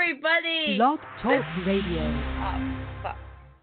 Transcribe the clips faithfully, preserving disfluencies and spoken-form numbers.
everybody? Blog Talk This- Radio. Oh, fuck.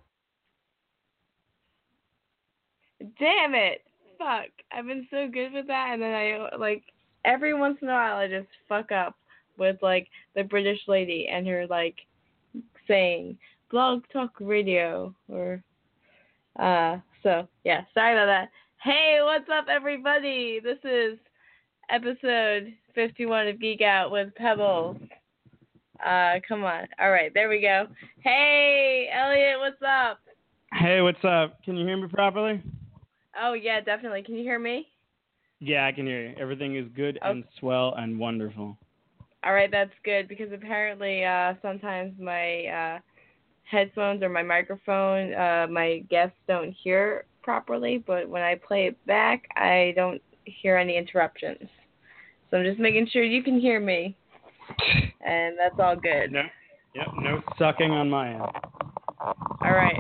Damn it. Fuck. I've been so good with that, and then I, like, every once in a while I just fuck up with, like, the British lady and her, like, saying Blog Talk Radio, or, uh, so, yeah, sorry about that. Hey, what's up, everybody? This is episode fifty-one of Geek Out with Pebbles. Uh, come on. All right, there we go. Hey, Elliot, what's up? Hey, what's up? Can you hear me properly? Oh, yeah, definitely. Can you hear me? Yeah, I can hear you. Everything is good Oh. and swell and wonderful. All right, that's good, because apparently uh, sometimes my uh, headphones or my microphone, uh, my guests don't hear properly, but when I play it back, I don't hear any interruptions. So I'm just making sure you can hear me, and that's all good. No, yep, no sucking on my end. All right.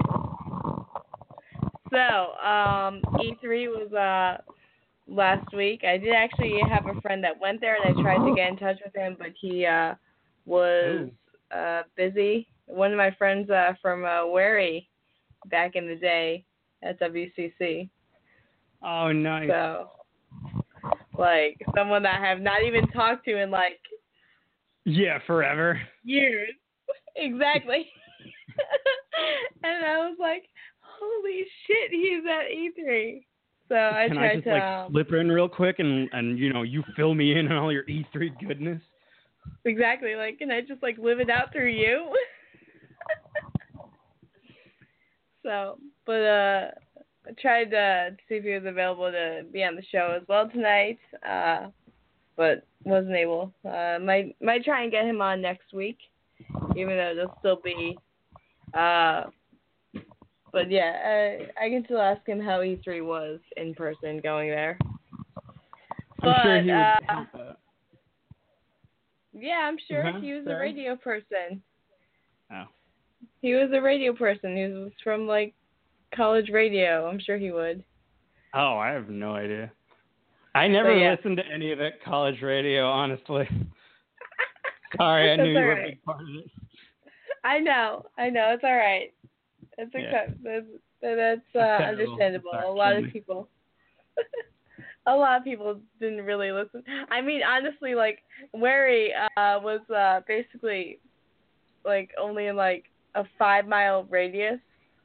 So, um, E three was uh, last week. I did actually have a friend that went there, and I tried to get in touch with him, but he uh, was uh, busy. One of my friends uh, from uh, Wary back in the day at W C C. Oh, nice. So, like, someone that I have not even talked to in, like, Yeah, forever. years. Exactly. And I was like, holy shit, he's at E three. So I Can tried I just, to... like, um, slip in real quick and, and, you know, you fill me in on all your E three goodness? Exactly. Like, can I just, like, live it out through you? So, but, uh, I tried uh, to see if he was available to be on the show as well tonight, uh, but wasn't able. Uh, might, might try and get him on next week, even though it'll still be, uh, but yeah, I, I can still ask him how E three was in person going there. I'm But, sure he would uh, help that. yeah, I'm sure Uh-huh, he was a sorry. radio person. Oh. He was a radio person. He was from, like, college radio. I'm sure he would. Oh, I have no idea. I never So, yeah. listened to any of that college radio, honestly. Sorry, I knew That's you all were a right. big part of it. I know. I know. It's all right. It's Yeah. accept- that's, that's uh, That's terrible. understandable. Sorry, A lot kill of me. people... A lot of people didn't really listen. I mean, honestly, like, Wary uh, was uh, basically, like, only in, like, a five-mile radius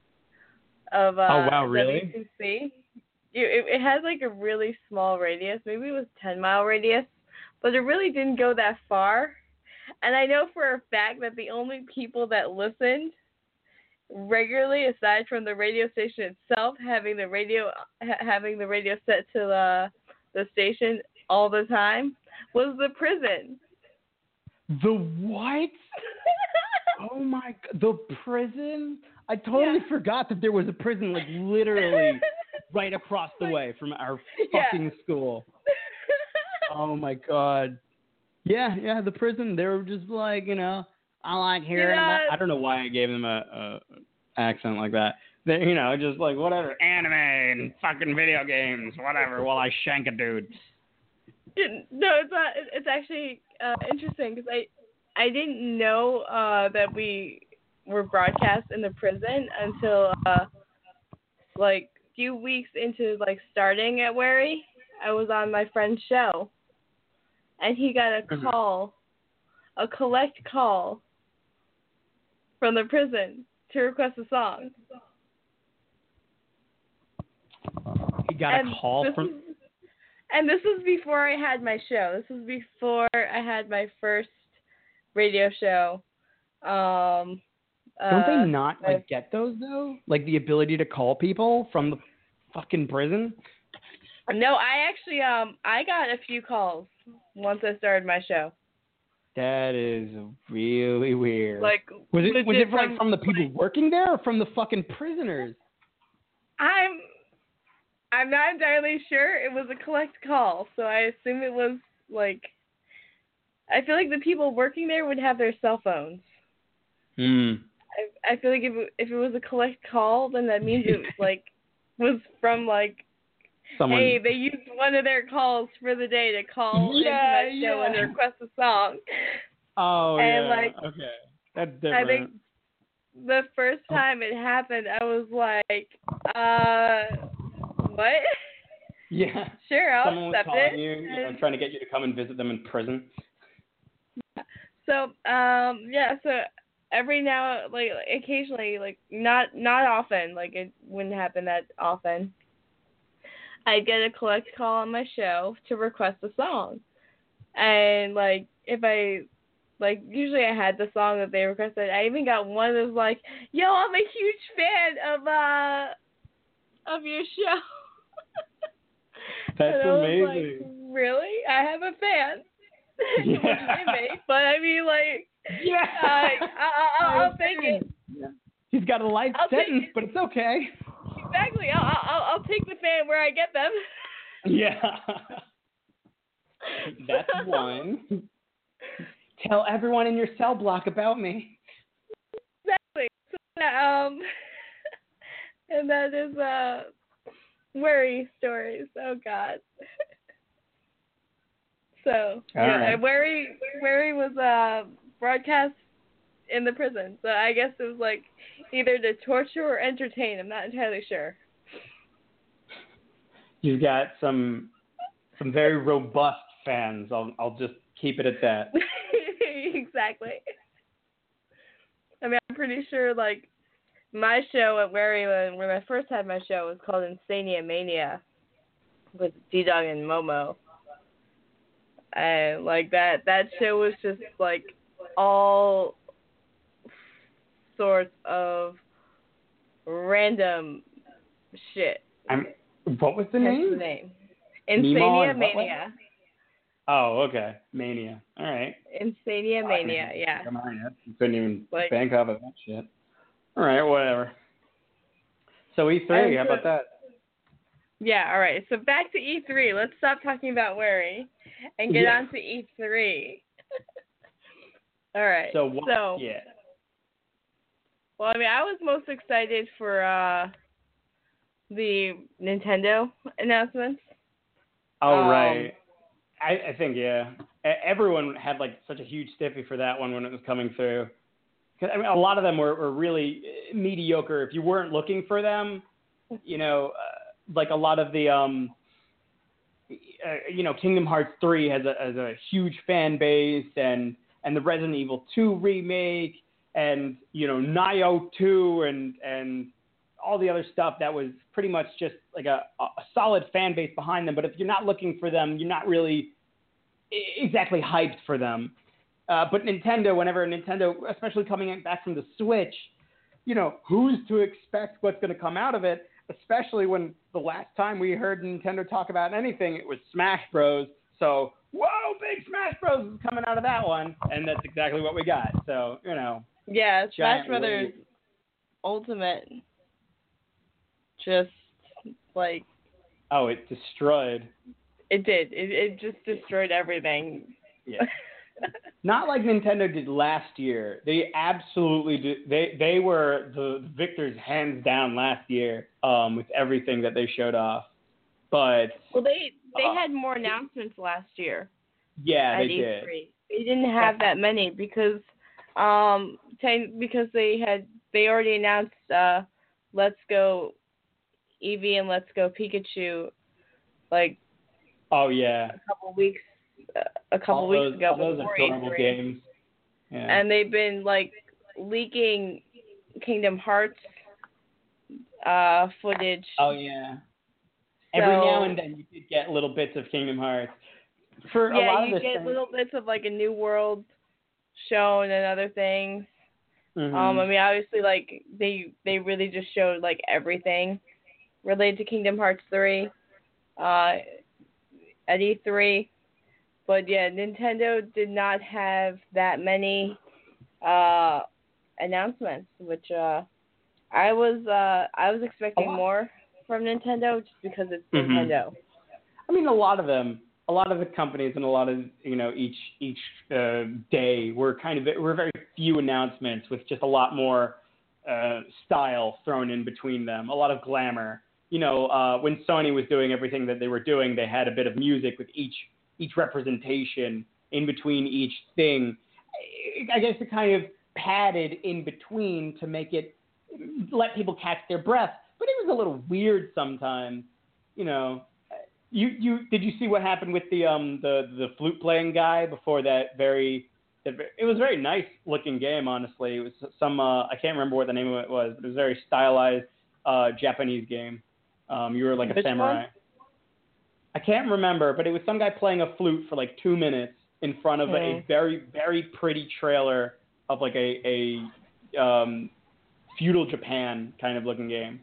of uh, Oh, wow, really? W C C. It, it has, like, a really small radius. Maybe it was ten-mile radius. But it really didn't go that far. And I know for a fact that the only people that listened regularly, aside from the radio station itself, having the radio ha- having the radio set to the the station all the time, was the prison. The what? Oh my god, the prison? I totally Yeah. forgot that there was a prison, like, literally right across the Like, way from our yeah. fucking school. Oh my god. Yeah, yeah, the prison, they were just like, you know, I like hearing Yeah. about, I don't know why I gave them a, a accent like that. They, you know, just like, whatever, anime and fucking video games, whatever, while I shank a dude. No, it's not. It's actually uh, interesting because I I didn't know uh, that we were broadcast in the prison until uh, like a few weeks into like starting at Wary. I was on my friend's show, and he got a Mhm. call, a collect call from the prison to request a song. He got And a call this from... is- And this was before I had my show. This was before I had my first radio show. Um, Don't uh, they not, like, get those, though? Like, the ability to call people from the fucking prison? No, I actually um I got a few calls once I started my show. That is really weird. Like, was it was legit it like from the people like, working there or from the fucking prisoners? I'm I'm not entirely sure. It was a collect call, so I assume it was like. I feel like the people working there would have their cell phones. Hmm. I I feel like if it, if it was a collect call, then that means it like was from like. Someone. Hey, they used one of their calls for the day to call Yeah, into my show yeah. and request a song. Oh and yeah. like, okay. That's different. I think the first time it happened, I was like, uh, what? Yeah. Sure, I'll Someone was accept calling it. you, you know, trying to get you to come and visit them in prison. So, um, yeah, so every now, like, occasionally, like, not not often, like, it wouldn't happen that often, I'd get a collect call on my show to request a song. And, like, if I, like, usually I had the song that they requested. I even got one that was like, yo, I'm a huge fan of, uh, of your show. That's and I was amazing. like, really? I have a fan. Yeah. Which they make, but I mean, like, yeah. uh, I, I, I'll, I'll take it. Yeah. He's got a life I'll sentence, it. but it's okay. Exactly. I'll, I'll, I'll take the fan where I get them. Yeah. That's one. Tell everyone in your cell block about me. Exactly. So, um, and that is uh, worry stories. Oh God. So All yeah, right. and worry, worry was uh broadcast in the prison. So I guess it was like either to torture or entertain. I'm not entirely sure. You've got some some very robust fans. I'll I'll just keep it at that. Exactly. I mean, I'm pretty sure like my show at Wary when when I first had my show was called Insania Mania with D-Dog and Momo. And like that that show was just like all sorts of random shit. I'm, what was the Hence name? the name. Meemaw Insania and what Mania. Oh, okay. Mania. All right. Insania Mania, yeah. Come on, yet. You couldn't even Like, bank off of that shit. All right, whatever. So E three, how so, about that? Yeah, all right. So back to E three. Let's stop talking about Wary and get Yeah. on to E three. All right. So, what, so yeah. Well, I mean, I was most excited for uh, the Nintendo announcements. Oh, um, right. I, I think, yeah. Everyone had, like, such a huge stiffy for that one when it was coming through. Cause, I mean, a lot of them were, were really mediocre. If you weren't looking for them, you know, uh, like a lot of the, um, uh, you know, Kingdom Hearts three has a, has a huge fan base, and, and the Resident Evil two remake, and, you know, Nioh two, and, and all the other stuff that was pretty much just like a, a solid fan base behind them. But if you're not looking for them, you're not really exactly hyped for them. Uh, but Nintendo, whenever Nintendo, especially coming back from the Switch, you know, who's to expect what's going to come out of it, especially when the last time we heard Nintendo talk about anything, it was Smash Bros. So, whoa, big Smash Bros. Is coming out of that one. And that's exactly what we got. So, you know. Yeah, Smash Giant Brothers wave. Ultimate. Just, like... Oh, it destroyed. It did. It, it just destroyed everything. Yeah. Not like Nintendo did last year. They absolutely did. They they were the victors hands down last year um, with everything that they showed off. But well, they they uh, had more announcements last year. Yeah, at they E did. three. They didn't have that many because um ten, because they had they already announced uh Let's Go Eevee and Let's Go Pikachu like oh yeah a couple weeks uh, a couple all weeks those, ago all those before adorable E three. games. Yeah. And they've been like leaking Kingdom Hearts uh footage. Oh yeah. So, every now and then you could get little bits of Kingdom Hearts. For yeah, a lot you of this get thing, little bits of like a new world shown and other things. mm-hmm. Um, I mean, obviously, like they they really just showed like everything related to Kingdom Hearts three, uh, at E three. But yeah, Nintendo did not have that many uh announcements, which uh I was uh I was expecting more from Nintendo just because it's mm-hmm. Nintendo. I mean, a lot of them, a lot of the companies, and a lot of you know each each uh, day were kind of were very few announcements with just a lot more uh, style thrown in between them, a lot of glamour. You know, uh, when Sony was doing everything that they were doing, they had a bit of music with each each representation in between each thing. I guess to kind of padded in between to make it let people catch their breath. But it was a little weird sometimes, you know. You you did you see what happened with the um the the flute playing guy before that very it was a very nice looking game, honestly. It was some uh, I can't remember what the name of it was, but it was a very stylized uh, Japanese game. Um, you were like a Which samurai. one? I can't remember, but it was some guy playing a flute for like two minutes in front of Hmm. a, a very very pretty trailer of like a a um, feudal Japan kind of looking game.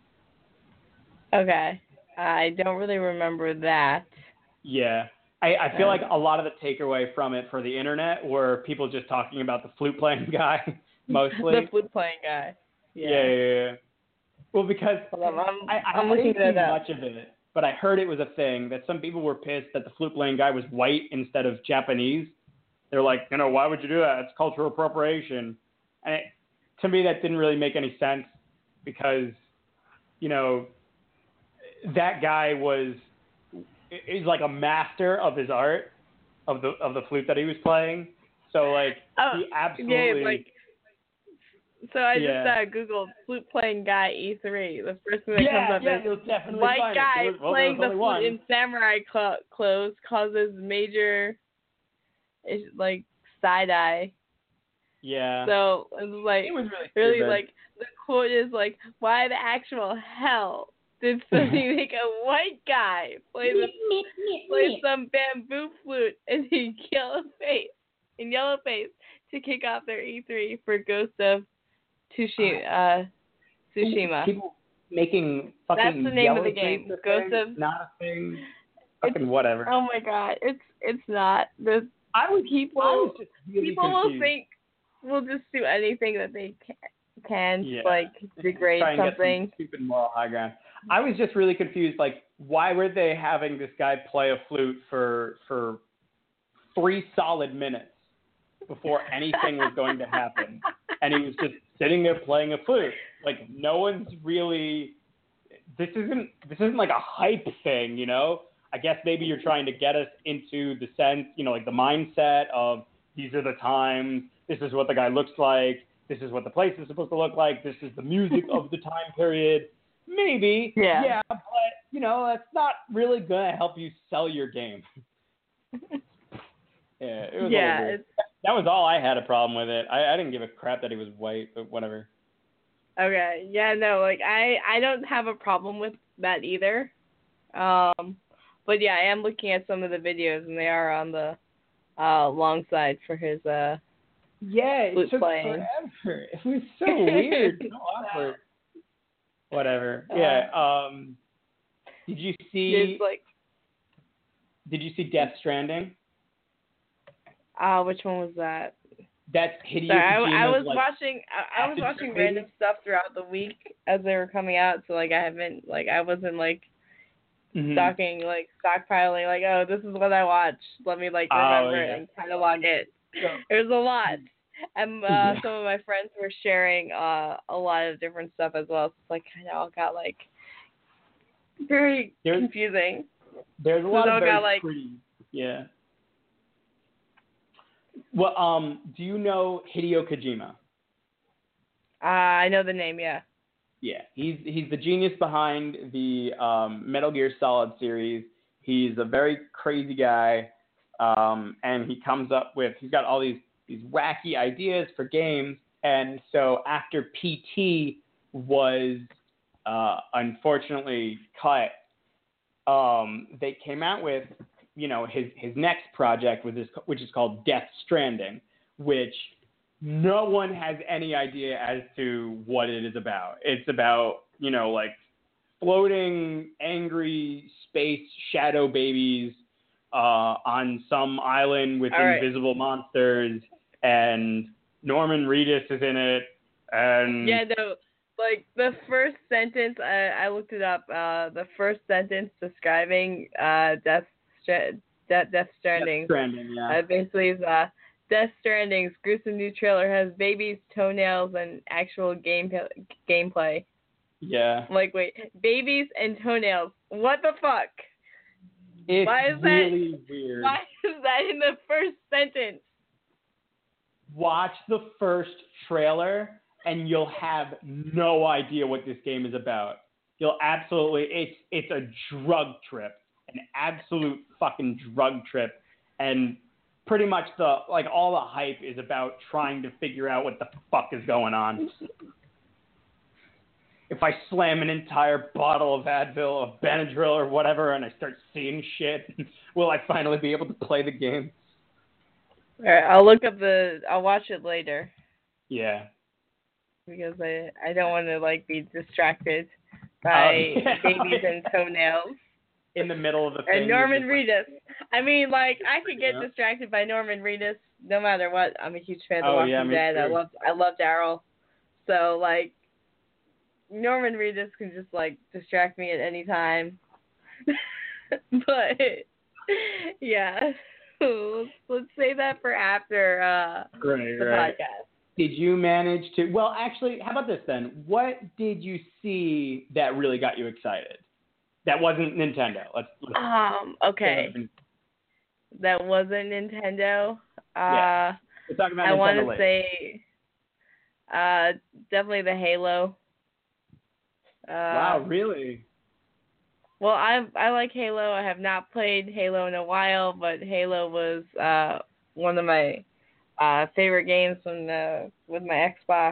Okay. I don't really remember that. Yeah. I, I feel like a lot of the takeaway from it for the internet were people just talking about the flute playing guy mostly. The flute playing guy. Yeah, Yeah. yeah, yeah. Well, because Hold on, I'm, I, I, I'm I looking didn't see it up. much of it, but I heard it was a thing that some people were pissed that the flute playing guy was white instead of Japanese. They're like, you know, why would you do that? It's cultural appropriation. And it, to me, that didn't really make any sense because, you know, that guy was is like a master of his art of the of the flute that he was playing. So like Oh, he absolutely yeah, like so I yeah. just uh, googled flute playing guy E three. The first thing that yeah, comes up yeah, is you'll definitely white find guy it. There was, well, playing the there was flute only in samurai cl- clothes causes major is like side eye. Yeah. So it's like It was really really stupid. like the quote is like, why the actual hell did somebody make a white guy play the play some bamboo flute in the yellow face in yellow face to kick off their E three for Ghost of Tsushima? Uh, Tsushima. People making fucking That's the name of the yellow game. face a Ghost thing, of not a thing. It's- Fucking whatever. Oh my god, it's it's not. The I was people I was just really people confused. will think will just do anything that they can, can Yeah. to, like degrade Try and get something. some stupid moral high ground. I was just really confused. Like, why were they having this guy play a flute for for three solid minutes before anything was going to happen? And he was just sitting there playing a flute. Like, no one's really. This isn't this isn't like a hype thing, you know. I guess maybe you're trying to get us into the sense, you know, like the mindset of these are the times. This is what the guy looks like. This is what the place is supposed to look like. This is the music of the time period. Maybe, Yeah. yeah, but you know, that's not really gonna help you sell your game. Yeah, it was. Yeah, a little weird. it's, That was all I had a problem with it. I, I didn't give a crap that he was white, but whatever. okay. Yeah, no, like I I don't have a problem with that either. Um, but yeah, I am looking at some of the videos, and they are on the uh long side for his uh. Yeah, it flute took playing. forever. It was so weird, so awkward. Whatever. Yeah. Um. Did you see? It's like, Did you see Death Stranding? uh, which one was that? That's Hideo Sorry, I, Kojima's, I was like, watching. I, I was acid watching trip random movie. stuff throughout the week as they were coming out. So like, I haven't like I wasn't like Mhm. stocking like stockpiling like, oh, this is what I watched. Let me like Oh, remember yeah. it and catalog it. Yeah. There's a lot, and uh, Yeah. some of my friends were sharing uh a lot of different stuff as well. So it's like kind of all got like very There's- confusing. There's a So lot they all of very got, like- pretty. Yeah. Well, um, do you know Hideo Kojima? Uh, I know the name, yeah. Yeah, he's he's the genius behind the um, Metal Gear Solid series. He's a very crazy guy, um, and he comes up with he's got all these these wacky ideas for games. And so after P T was uh, unfortunately cut, um, they came out with you know his his next project, which is which is called Death Stranding, which no one has any idea as to what it is about. It's about, you know, like floating angry space shadow babies uh, on some island with All right. invisible monsters, and Norman Reedus is in it. And Yeah, no, like the first sentence, I, I looked it up. Uh, the first sentence describing uh, Death, Stra- Death, Death Stranding. Death Stranding, yeah. Uh, basically, is, uh, Death Stranding's gruesome new trailer has babies, toenails, and actual game gameplay. Yeah. I'm like, wait, babies and toenails? What the fuck? It's Why is that- really weird. Why is that in the first sentence? watch the first trailer and you'll have no idea what this game is about. You'll absolutely, it's it's a drug trip, an absolute fucking drug trip, and pretty much the, like all the hype is about trying to figure out what the fuck is going on. If I slam an entire bottle of Advil, of Benadryl, or whatever, and I start seeing shit, will I finally be able to play the game? All right, I'll look up the. I'll watch it later. Yeah. Because I I don't want to like be distracted by um, yeah. babies and toenails. In the middle of the thing. And Norman Reedus. Like, I mean, like I could get yeah. distracted by Norman Reedus no matter what. I'm a huge fan of oh, Walking yeah, me Dead. too. I love I love Daryl. So like. Norman Reedus can just like distract me at any time. But yeah, let's, let's say that for after uh, right, the right. podcast. Did you manage to? Well, actually, how about this then? What did you see that really got you excited? That wasn't Nintendo. Let's. let's um. Okay. That wasn't Nintendo. Uh, yeah. We're talking about I want to later. say, uh, definitely the Halo. Uh, wow, really? Well, I I like Halo. I have not played Halo in a while, but Halo was uh, one of my uh, favorite games from the, with my Xbox.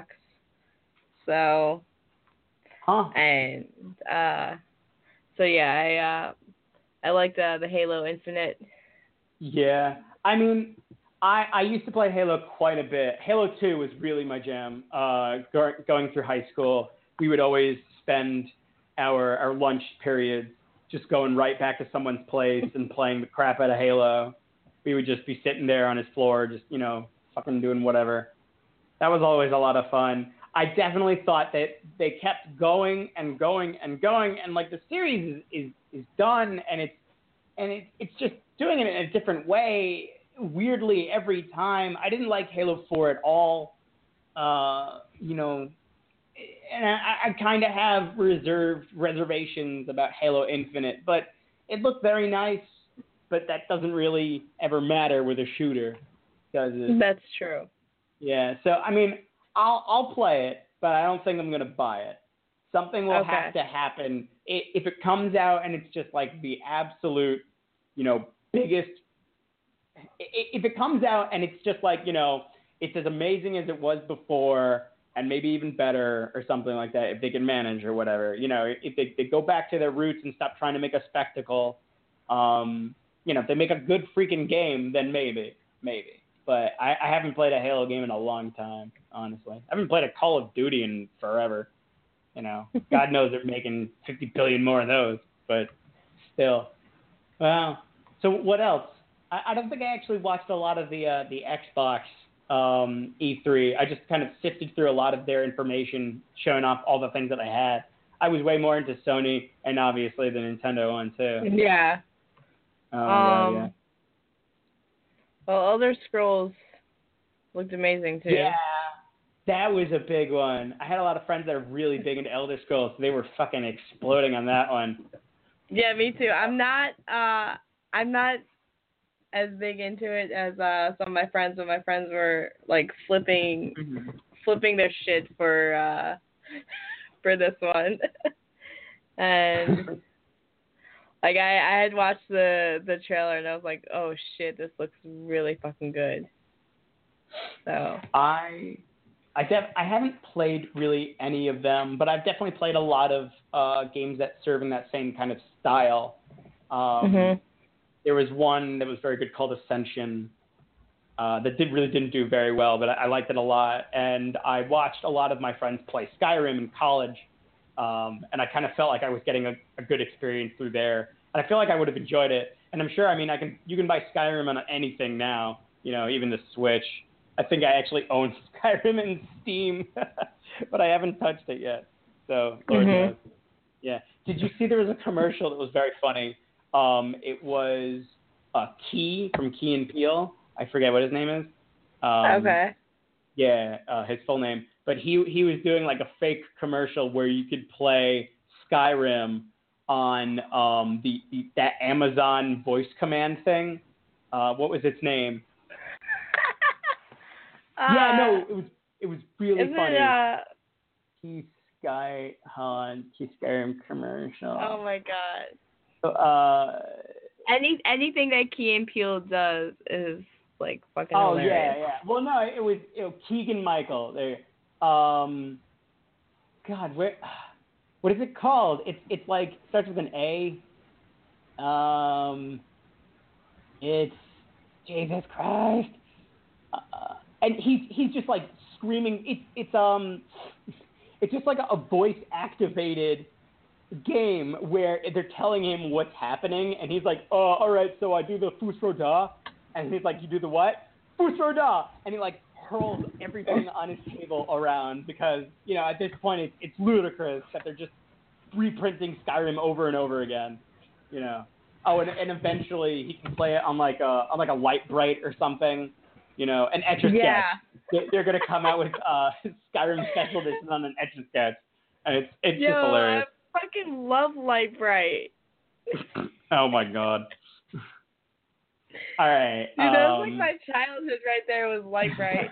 So, huh? And uh, so yeah, I uh, I liked uh, the Halo Infinite. Yeah, I mean, I I used to play Halo quite a bit. Halo two was really my jam. Uh, go, going through high school, we would always spend our our lunch periods just going right back to someone's place and playing the crap out of Halo. We would just be sitting there on his floor, just, you know, fucking doing whatever. That was always a lot of fun. I definitely thought that they kept going and going and going, and like the series is is, is done, and it's and it, it's just doing it in a different way, weirdly every time. I didn't like Halo four at all. Uh, you know. And I, I kind of have reserved reservations about Halo Infinite, but it looked very nice. But that doesn't really ever matter with a shooter, does it? That's true. Yeah. So I mean, I'll I'll play it, but I don't think I'm gonna buy it. Something will Okay. have to happen if it comes out and it's just like the absolute, you know, biggest. If it comes out and it's just like, you know, it's as amazing as it was before, and maybe even better or something like that, if they can manage or whatever. You know, if they, they go back to their roots and stop trying to make a spectacle, um, you know, if they make a good freaking game, then maybe, maybe. But I, I haven't played a Halo game in a long time, honestly. I haven't played a Call of Duty in forever. You know, God knows they're making fifty billion more of those, but still. Well, so what else? I, I don't think I actually watched a lot of the uh, the Xbox Um, E three. I just kind of sifted through a lot of their information, showing off all the things that I had. I was way more into Sony and obviously the Nintendo one too. Yeah. Oh, um, yeah, yeah. Well, Elder Scrolls looked amazing too. Yeah, that was a big one. I had a lot of friends that are really big into Elder Scrolls. So they were fucking exploding on that one. Yeah, me too. I'm not. Uh, I'm not as big into it as uh, some of my friends, but my friends were like flipping, Mm-hmm. flipping their shit for uh, for this one, and like I, I had watched the the trailer and I was like, oh shit, this looks really fucking good. So I I def- I haven't played really any of them, but I've definitely played a lot of uh, games that serve in that same kind of style. Um, mm-hmm. There was one that was very good called Ascension uh, that did really didn't do very well, but I, I liked it a lot. And I watched a lot of my friends play Skyrim in college, um, and I kind of felt like I was getting a, a good experience through there. And I feel like I would have enjoyed it. And I'm sure, I mean, I can you can buy Skyrim on anything now, you know, even the Switch. I think I actually own Skyrim in Steam, but I haven't touched it yet. So, Lord mm-hmm. knows. Yeah. Did you see there was a commercial that was very funny? Um, it was uh, Key from Key and Peele. I forget what his name is. Um, Okay. Yeah, uh, his full name. But he he was doing like a fake commercial where you could play Skyrim on um, the, the that Amazon voice command thing. Uh, what was its name? Uh, yeah, no, it was it was really isn't funny. it, uh, Key Sky Han Key Skyrim commercial. oh my god. So, uh, Any anything that Key and Peele does is like fucking oh hilarious. yeah, yeah. Well, no, it was it was Keegan Michael. There, um, God, where, what is it called? It's it's like starts with an A. Um, it's Jesus Christ. Uh, and he's he's just like screaming. It's it's um, it's just like a, a voice activated game where they're telling him what's happening, and he's like, oh, all right, so I do the Fusro Da, and he's like, you do the what? Fusro Da, and he like hurls everything on his table around because, you know, at this point it's, it's ludicrous that they're just reprinting Skyrim over and over again, you know. Oh, and, and eventually he can play it on like a on like a light bright or something, you know, an Etch a Sketch. Yeah. They, they're gonna come out with uh, Skyrim special edition on an Etch a Sketch, and it's it's Yo, just hilarious. I fucking love Light Bright. Oh my god. All right. Dude, that was um, like my childhood right there was Light Bright.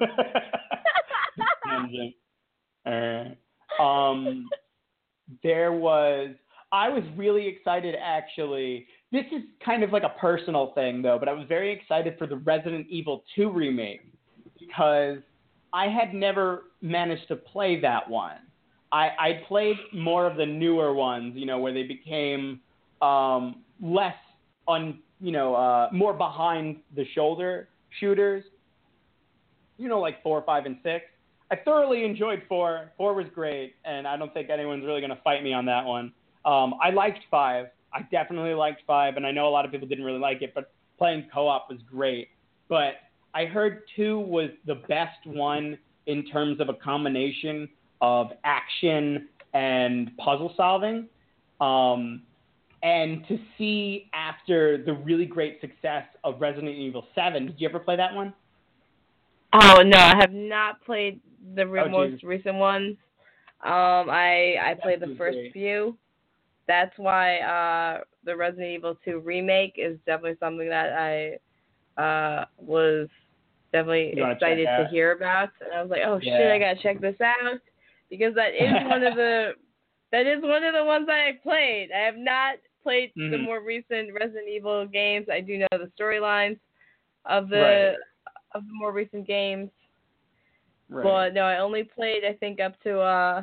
Tangent. All right. Um, there was. I was really excited, actually. This is kind of like a personal thing, though, but I was very excited for the Resident Evil two remake because I had never managed to play that one. I, I played more of the newer ones, you know, where they became um, less on, you know, uh, more behind the shoulder shooters, you know, like four, five, and six. I thoroughly enjoyed four. Four was great, and I don't think anyone's really going to fight me on that one. Um, I liked five. I definitely liked five, and I know a lot of people didn't really like it, but playing co-op was great. But I heard two was the best one in terms of a combination of action and puzzle solving. Um, and to see after the really great success of Resident Evil seven, did you ever play that one? Oh no, I have not played the re- Oh, most Jesus. recent ones. Um, I I played the Definitely first great. few. That's why uh, the Resident Evil two remake is definitely something that I uh, was definitely You wanna excited check to out? hear about. And I was like, oh Yeah. shit, I gotta check this out because that is one of the that is one of the ones I have played. I have not played Mhm. the more recent Resident Evil games. I do know the storylines of the Right. of the more recent games. Right. But no, I only played I think up to uh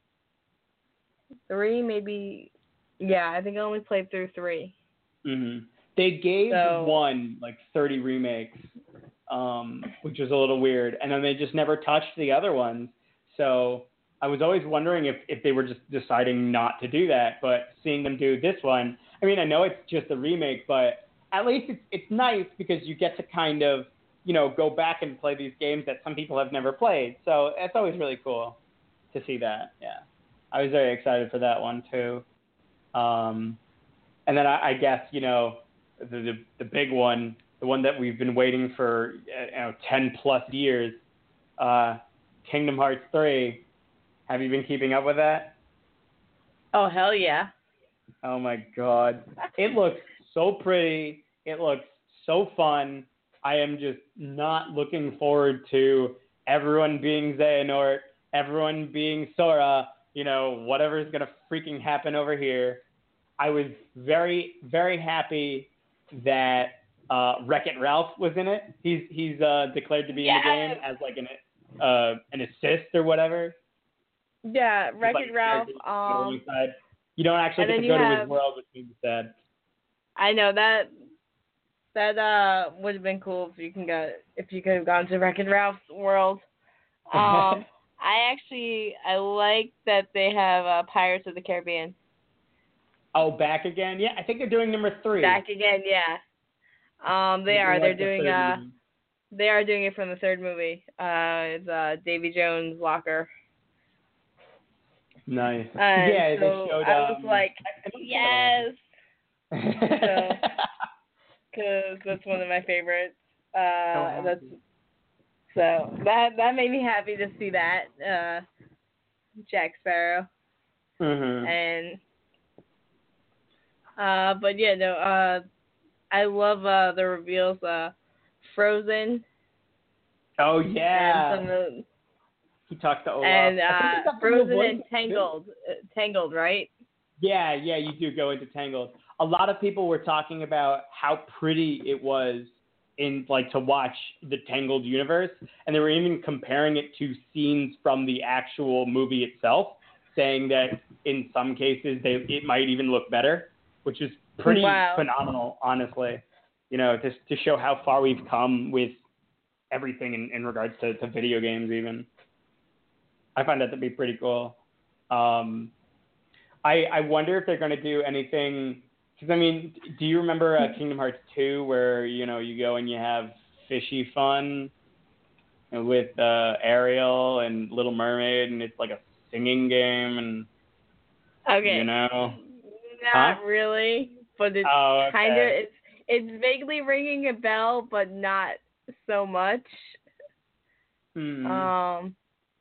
three, maybe. Yeah, I think I only played through three. Mhm. They gave So- one like thirty remakes, um, which was a little weird, and then they just never touched the other ones. So I was always wondering if, if they were just deciding not to do that. But seeing them do this one, I mean, I know it's just a remake, but at least it's it's nice because you get to kind of, you know, go back and play these games that some people have never played. So it's always really cool to see that. Yeah, I was very excited for that one too. Um, and then I, I guess, you know, the, the the big one, the one that we've been waiting for, you know, ten plus years, uh, Kingdom Hearts three. Have you been keeping up with that? Oh hell yeah! Oh my God, it looks so pretty. It looks so fun. I am just not looking forward to everyone being Xehanort, everyone being Sora, you know, whatever's gonna freaking happen over here. I was very, very happy that uh, Wreck-It Ralph was in it. He's he's uh, declared to be Yes! in the game as like an uh, an assist or whatever. Yeah, He's Wreck-It like a Ralph. character on the Um, alongside. You don't actually and get then to you go to have- his world, which makes me sad. I know that that uh would have been cool if you can go if you could have gone to Wreck-It Ralph's world. Um, I actually I like that they have uh, Pirates of the Caribbean Oh, back again? Yeah, I think they're doing number three. back again. Yeah. Um, they Looking are. like They're the doing third uh. movie. They are doing it from the third movie. Uh, it's uh, Davy Jones' Locker. Nice. And yeah, so they showed. I was um, like, I don't yes, know. because that's one of my favorites. So Uh, happy. that's so that that made me happy to see that uh, Jack Sparrow. Mhm. And uh, but yeah, no, uh, I love uh the reveals. Uh, Frozen Oh And yeah. some of, He talks to Olaf. and I think uh, he's got the new Frozen voice and too. Tangled, uh, Tangled, right? Yeah, yeah, you do go into Tangled. A lot of people were talking about how pretty it was in like to watch the Tangled universe, and they were even comparing it to scenes from the actual movie itself, saying that in some cases they it might even look better, which is pretty Wow. phenomenal, honestly. You know, to to show how far we've come with everything in, in regards to, to video games even. I find that to be pretty cool. Um, I I wonder if they're going to do anything. Because I mean, do you remember uh, Kingdom Hearts two, where you know you go and you have fishy fun with uh, Ariel and Little Mermaid, and it's like a singing game, and Okay. you know, Not huh? really, but it's Oh, okay. kind of it's it's vaguely ringing a bell, but not so much. Hmm. Um,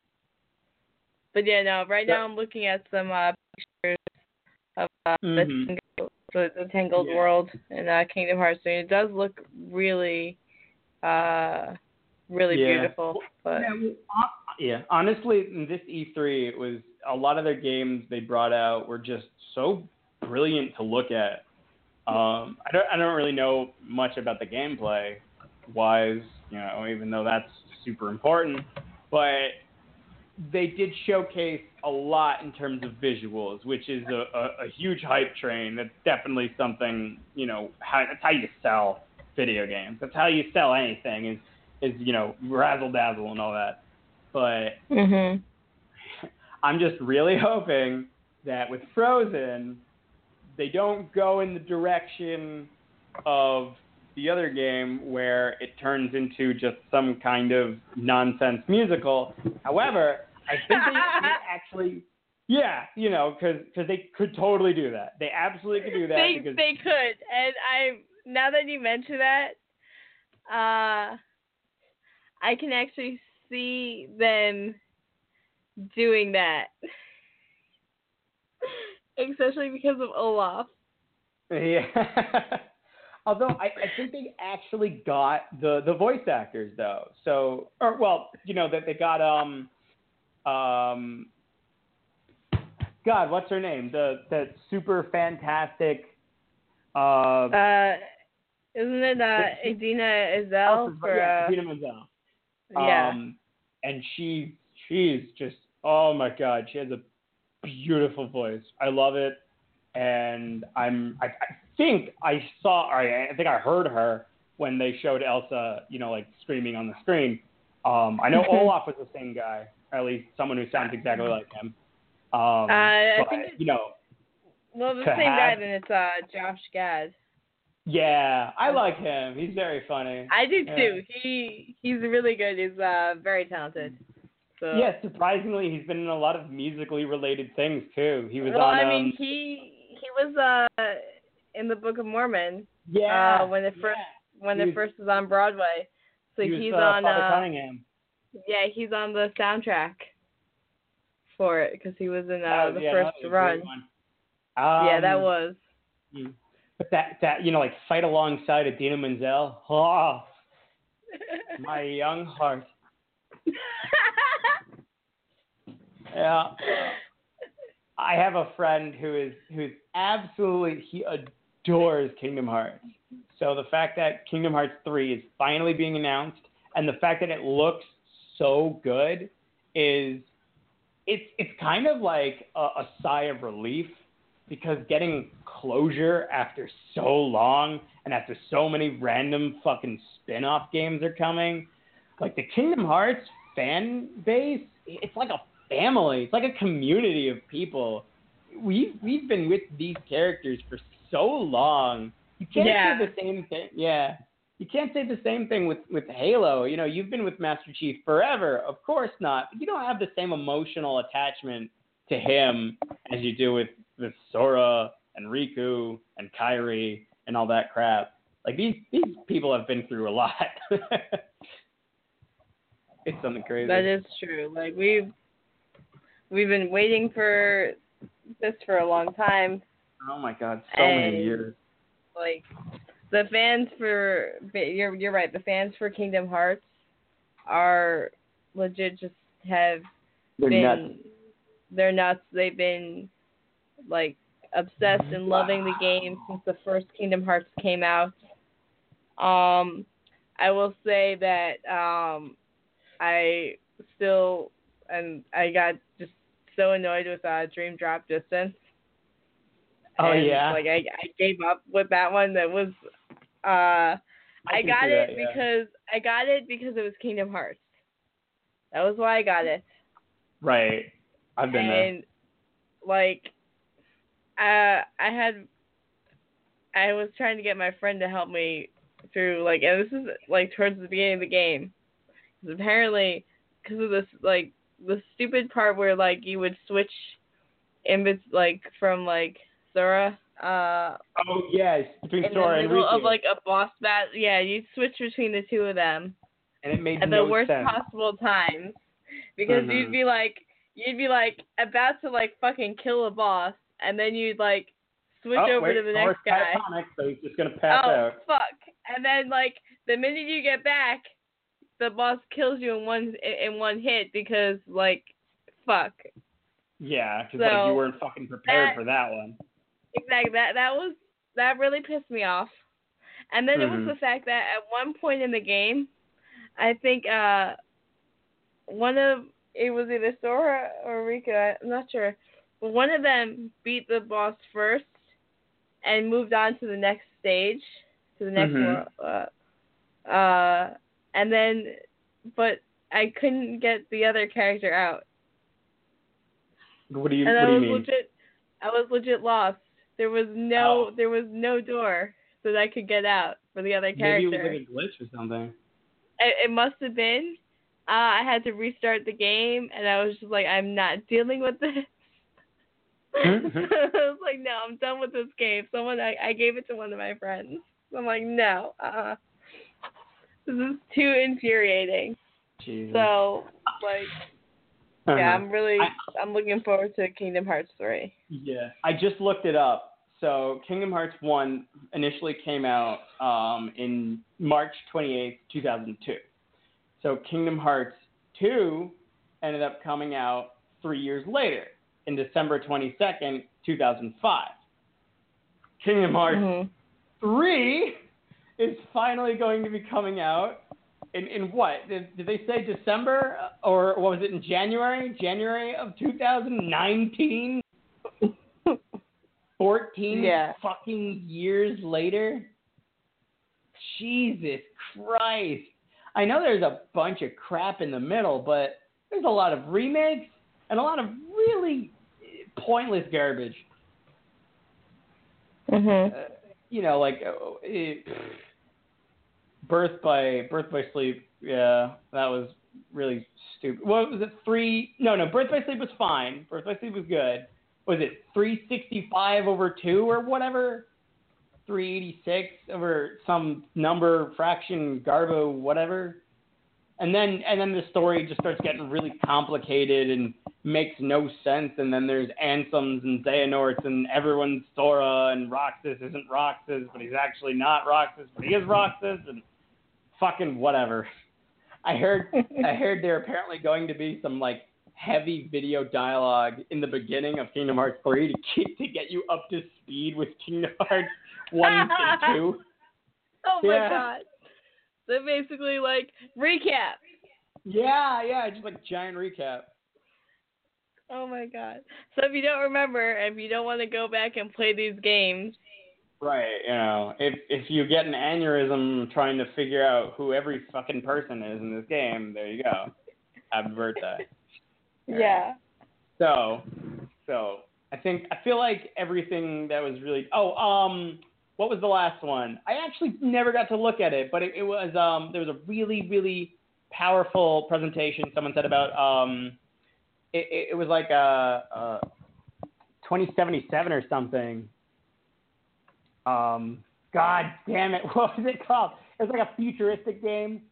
but yeah, no. Right So, now, I'm looking at some uh, pictures of uh, the, mm-hmm. Tangled, the the Tangled Yeah. world in uh, Kingdom Hearts, and it does look really, uh, really Yeah. beautiful. But Yeah, well, hon- yeah, honestly, in this E three, it was a lot of their games they brought out were just so brilliant to look at. Um, I don't, I don't really know much about the gameplay wise, you know, even though that's super important, but they did showcase a lot in terms of visuals, which is a, a, a huge hype train. That's definitely something, you know, how, that's how you sell video games. That's how you sell anything is, is, you know, razzle dazzle and all that. But mhm. I'm just really hoping that with Frozen, they don't go in the direction of the other game where it turns into just some kind of nonsense musical. However, I think they, they actually, yeah, you know, because they could totally do that. They absolutely could do that They because they could, and I now that you mention that, uh, I can actually see them doing that, especially because of Olaf. yeah. Although I, I think they actually got the, the voice actors though. So or well, you know that they got um um God, what's her name? The that super fantastic uh, Uh, isn't it uh she, Idina Elsa's, Isel for yeah, uh Idina Menzel. yeah. Um and she she's just oh my God, she has a beautiful voice. I love it. And I'm I, I think I saw or I, I think I heard her when they showed Elsa, you know, like screaming on the screen. Um, I know Olaf was the same guy, or at least someone who sounds exactly like him. Uh, Um, I but think it's you know, well the to same guy. have Then it's uh Josh Gad. yeah, I like him. He's very funny. I do Yeah. too. He he's really good. He's uh very talented. So Yeah, surprisingly, he's been in a lot of musically related things too. He was well, on I um mean he he was uh in the Book of Mormon uh yeah when it yeah first when he it was first was on Broadway. So he was he's uh, on Father uh Cunningham. yeah he's on the soundtrack for it because he was in That uh was the yeah, that first was a great run. one. Yeah, that Um, was. hmm. but that that you know like fight alongside Idina Menzel. Oh, my young heart. Yeah. Uh, I have a friend who is who's absolutely he adores Kingdom Hearts. So the fact that Kingdom Hearts three is finally being announced and the fact that it looks so good is it's it's kind of like a, a sigh of relief because getting closure after so long and after so many random fucking spin-off games are coming, like the Kingdom Hearts fan base, it's like a family. It's like a community of people. We've we've been with these characters for so long. You can't Yeah. say the same thing. Yeah. You can't say the same thing with, with Halo. You know, you've been with Master Chief forever. Of course not. But you don't have the same emotional attachment to him as you do with, with Sora and Riku and Kairi and all that crap. Like these these people have been through a lot. It's something crazy. That is true. Like we've we've been waiting for this for a long time. Oh my God, so and, many years. Like the fans for you're you're right. The fans for Kingdom Hearts are legit just have They're been nuts. they're nuts. They've been like obsessed and loving the game since the first Kingdom Hearts came out. Um, I will say that um, I still and I got just so annoyed with uh, Dream Drop Distance. Oh and, yeah. Like I, I gave up with that one. That was uh, I, I got it that, yeah. because I got it because it was Kingdom Hearts. That was why I got it. Right. I've been and, there. like, uh, I had, I was trying to get my friend to help me through, like, and this is, like, towards the beginning of the game. Because apparently, because of this, like, the stupid part where, like, you would switch in, bet- like, from, like, Sora, uh... Oh, yes, between Sora and in the middle Riku. of, like, a boss battle. Yeah, you'd switch between the two of them. And it made at no the worst sense. possible times. Because Mm-hmm. you'd be, like, you'd be, like, about to, like, fucking kill a boss, and then you'd, like, switch oh, over wait, to the Sora's next guy. catatonic, so he's just gonna pass oh, out. fuck. And then, like, the minute you get back, the boss kills you in one in one hit because, like, fuck. Yeah, because so, like, you weren't fucking prepared that, for that one. Exactly. That that was that really pissed me off. And then mm-hmm. it was the fact that at one point in the game, I think uh, one of it was either Sora or Rika, I'm not sure, but one of them beat the boss first and moved on to the next stage, to the next mm-hmm. world. Uh, uh, and then, but I couldn't get the other character out. What do you and What I do you was mean? legit, I was legit lost. There was no, oh. there was no door so that I could get out for the other character. Maybe it was like a glitch or something. It, it must have been. Uh, I had to restart the game, and I was just like, I'm not dealing with this. Mm-hmm. I was like, no, I'm done with this game. Someone, I, I gave it to one of my friends. I'm like, no, uh, this is too infuriating. Jesus. So, like, uh-huh. yeah, I'm really, I, I'm looking forward to Kingdom Hearts three. Yeah, I just looked it up. So Kingdom Hearts one initially came out um, in March twenty-eighth, two thousand two. So Kingdom Hearts two ended up coming out three years later, in December twenty-second, two thousand five. Kingdom Hearts mm-hmm. three is finally going to be coming out in, in what? Did, did they say December? Or what was it, in January? January of two thousand nineteen? fourteen yeah. fucking years later? Jesus Christ. I know there's a bunch of crap in the middle, but there's a lot of remakes and a lot of really pointless garbage. Mm-hmm. Uh, you know, like it, Birth by Birth by Sleep. Yeah, that was really stupid. What was it? Three? No, no. Birth by Sleep was fine. Birth by Sleep was good. Was it three sixty-five over two or whatever? three eighty-six over some number, fraction, garbo, whatever. And then and then the story just starts getting really complicated and makes no sense. And then there's Ansems and Xehanorts and everyone's Sora, and Roxas isn't Roxas, but he's actually not Roxas, but he is Roxas, and fucking whatever. I heard I heard there apparently going to be some like heavy video dialogue in the beginning of Kingdom Hearts three to keep to get you up to speed with Kingdom Hearts one and two. Oh my yeah. god. So basically like recap. Yeah, yeah, just like giant recap. Oh my god. So if you don't remember, if you don't want to go back and play these games. Right, you know, if if you get an aneurysm trying to figure out who every fucking person is in this game, there you go. Happy birthday. Yeah. So, so I think I feel like everything that was really. Oh, um, what was the last one? I actually never got to look at it, but it, it was um, there was a really really powerful presentation someone said about um, it, it, it was like a, a twenty seventy-seven or something. Um, God damn it, what was it called? It was like a futuristic game.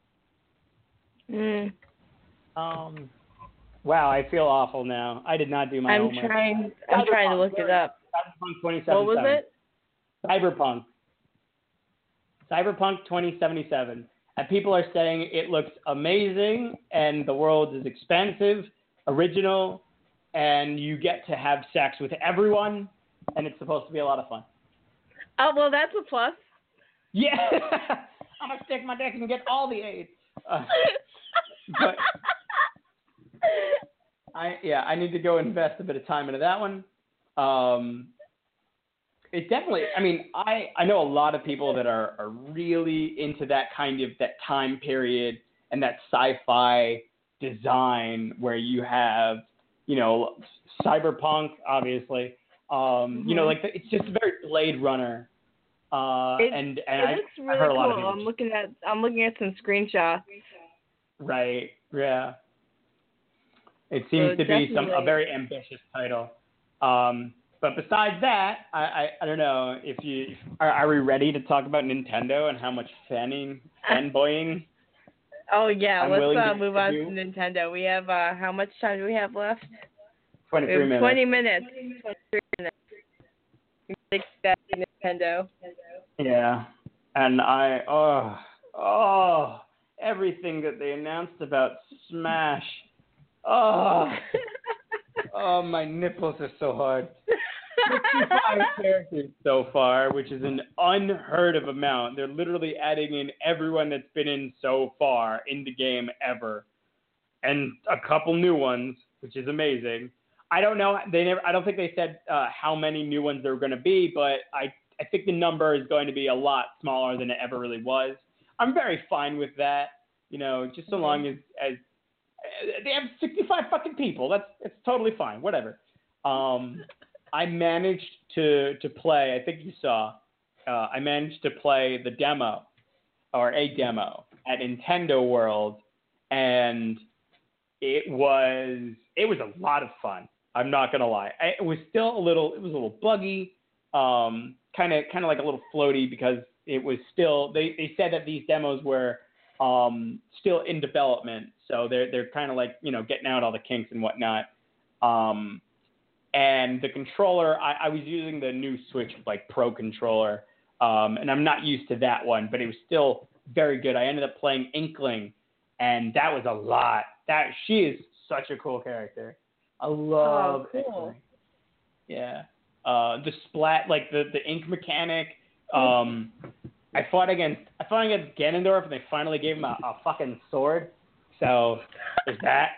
Mm. Um. Wow, I feel awful now. I did not do my I'm homework. trying. I'm Cyberpunk, trying to look it up. Cyberpunk twenty seventy-seven. What was it? Cyberpunk. Cyberpunk twenty seventy-seven. and people are saying it looks amazing, and the world is expansive, original, and you get to have sex with everyone, and it's supposed to be a lot of fun. Oh, well, that's a plus. Yeah, I'm gonna stick my dick and get all the AIDS. Uh, but I yeah, I need to go invest a bit of time into that one. Um, it definitely. I mean, I I know a lot of people that are are really into that kind of that time period and that sci-fi design where you have, you know, cyberpunk, obviously. Um, mm-hmm. You know, like the, it's just very Blade Runner. Uh, it, and and it I, looks really I heard a cool. lot of people I'm looking at I'm looking at some screenshots. Right. Yeah. It seems so to definitely. be some a very ambitious title. Um, but besides that, I, I, I don't know if you are, are we ready to talk about Nintendo and how much fanning fanboying. Oh yeah, I'm let's uh, to move on do. to Nintendo. We have uh, how much time do we have left? Twenty-three we have minutes. Twenty minutes. Twenty-three minutes. Nintendo. Yeah, and I oh oh everything that they announced about Smash. Oh, oh my nipples are so hard. fifty-five characters so far, which is an unheard of amount. They're literally adding in everyone that's been in so far in the game ever, and a couple new ones, which is amazing. I don't know. They never. I don't think they said uh, how many new ones there were going to be, but I I think the number is going to be a lot smaller than it ever really was. I'm very fine with that. You know, just so mm-hmm. long as as they have sixty-five fucking people. That's it's totally fine. Whatever. Um, I managed to to play. I think you saw. Uh, I managed to play the demo, or a demo at Nintendo World, and it was it was a lot of fun. I'm not gonna lie. I, it was still a little. It was a little buggy. Um, kind of kind of like a little floaty because it was still. They they said that these demos were um, still in development, so they're they're kind of like you know getting out all the kinks and whatnot. Um, and the controller, I, I was using the new Switch like Pro controller, um, and I'm not used to that one, but it was still very good. I ended up playing Inkling, and that was a lot. That she is such a cool character. I love oh, cool. Inkling. Yeah. Uh, the splat, like the, the ink mechanic. Um, I fought against I fought against Ganondorf, and they finally gave him a, a fucking sword. So there's that.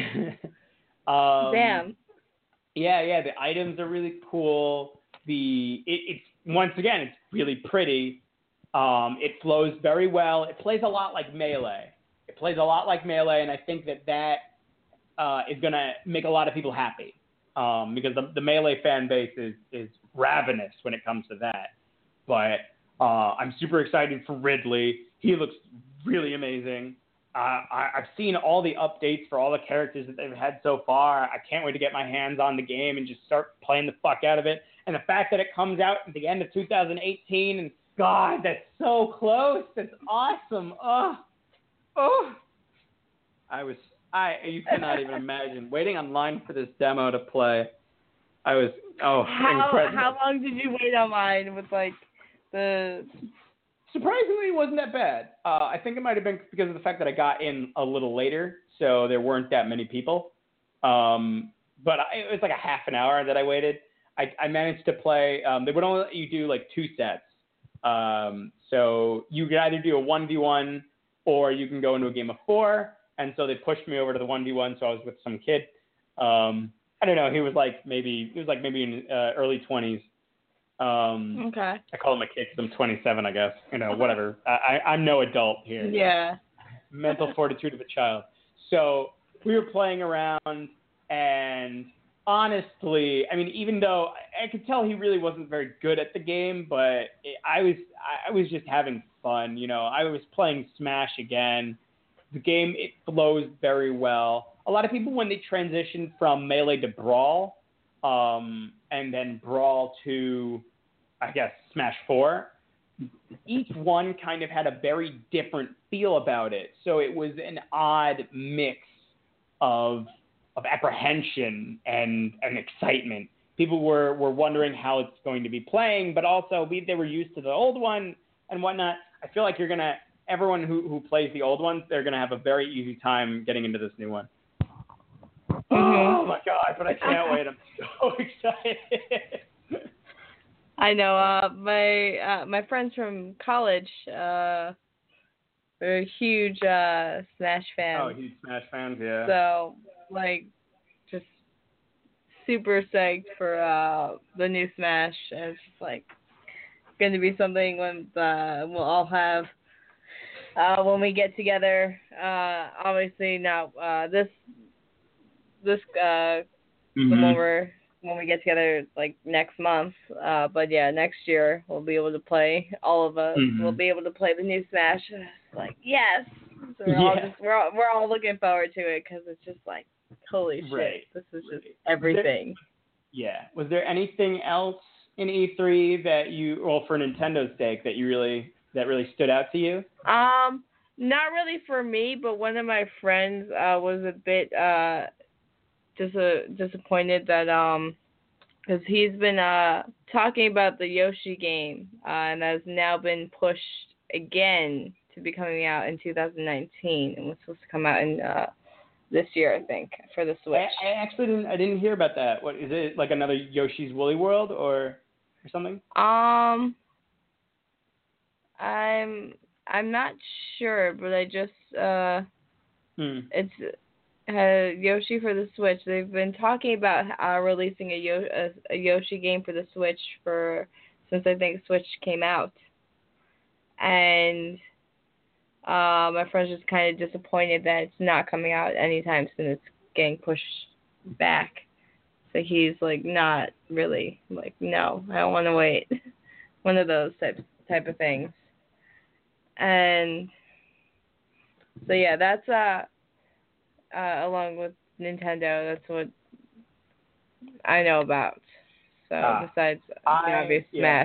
um, Damn. Yeah, yeah. The items are really cool. The it, it's once again, it's really pretty. Um, it flows very well. It plays a lot like Melee. It plays a lot like Melee, and I think that that uh, is going to make a lot of people happy um, because the, the Melee fan base is, is ravenous when it comes to that. But uh, I'm super excited for Ridley. He looks really amazing. Uh, I, I've seen all the updates for all the characters that they've had so far. I can't wait to get my hands on the game and just start playing the fuck out of it. And the fact that it comes out at the end of two thousand eighteen, and God, that's so close. That's awesome. Oh, oh. I was, I, you cannot even imagine waiting online for this demo to play. I was, oh, how, incredible. How long did you wait online with like the? Surprisingly, it wasn't that bad. Uh, I think it might have been because of the fact that I got in a little later, so there weren't that many people. Um, but I, it was like a half an hour that I waited. I, I managed to play. Um, they would only let you do like two sets. Um, so you could either do a one v one or you can go into a game of four. And so they pushed me over to the one v one, so I was with some kid. Um, I don't know. He was like maybe he was like maybe in uh, early twenties. Um, okay. I call him a kid because I'm twenty-seven, I guess. You know, whatever. I, I, I'm no adult here. Yeah. Mental fortitude of a child. So we were playing around, and honestly, I mean, even though I, I could tell he really wasn't very good at the game, but it, I was I was just having fun. You know, I was playing Smash again. The game, it flows very well. A lot of people, when they transition from Melee to Brawl, um, and then Brawl to, I guess, Smash four, each one kind of had a very different feel about it. So it was an odd mix of of apprehension and, and excitement. People were, were wondering how it's going to be playing, but also we, they were used to the old one and whatnot. I feel like you're going to, everyone who, who plays the old ones, they're going to have a very easy time getting into this new one. Mm-hmm. Oh my god, but I can't wait. I'm so excited. I know, uh, my, uh, my friends from college, uh, are huge, uh, Smash fans. Oh, huge Smash fans, yeah. So, like, just super psyched for, uh, the new Smash. It's just, like, going to be something when, uh, we'll all have, uh, when we get together. Uh, obviously, now, uh, this, this, uh, Mm-hmm. the one we're, when we get together, like, next month. Uh, but yeah, next year we'll be able to play, all of us, Mm-hmm. we'll be able to play the new Smash. And it's like, yes! So we're all Yeah. just, we're all, we're all looking forward to it, because it's just like, holy shit, Right. this is just Right. everything. Yeah. Was there anything else in E three that you, well, for Nintendo's sake, that you really, that really stood out to you? Um, not really for me, but one of my friends, uh, was a bit, uh, dis- uh, disappointed that, um, because he's been uh talking about the Yoshi game, uh, and has now been pushed again to be coming out in two thousand nineteen, and was supposed to come out in uh this year, I think, for the Switch. I, I actually didn't, I didn't hear about that. What is it, like another Yoshi's Woolly World or, or something? Um, I'm I'm not sure, but I just uh, Hmm. it's uh, Yoshi for the Switch. They've been talking about uh, releasing a, Yo- a a Yoshi game for the Switch for since I think Switch came out, and uh, my friend's just kind of disappointed that it's not coming out anytime soon. It's getting pushed back. So he's like not really like, no, I don't want to wait. One of those type type of things. And so yeah, that's uh, uh along with Nintendo, that's what I know about. So Ah, besides the I, obvious yeah. Smash.